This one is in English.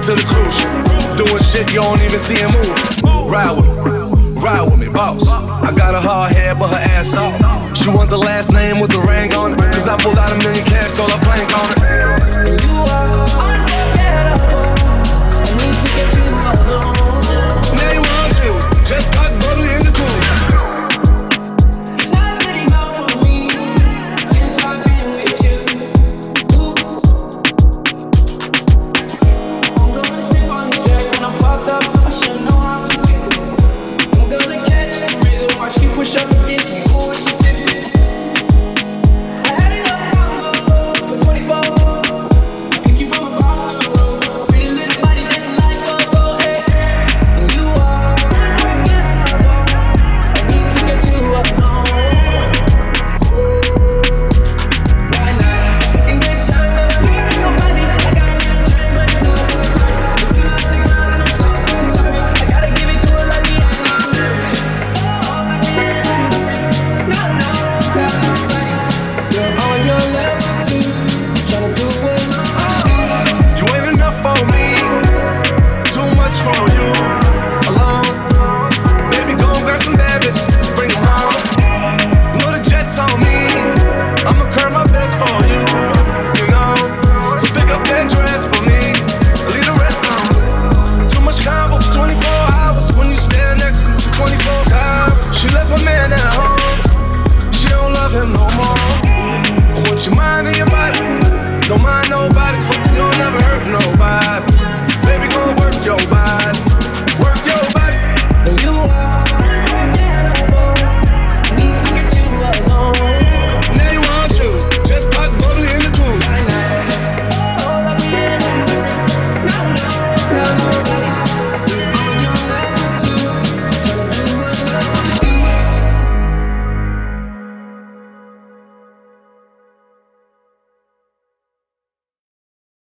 to the cruise ship. Doing shit you don't even see him move. Ride with me, boss. I got a hard head, but her ass off. She want the last name with the ring on it. Cause I pulled out $1 million cash, told her plank on it.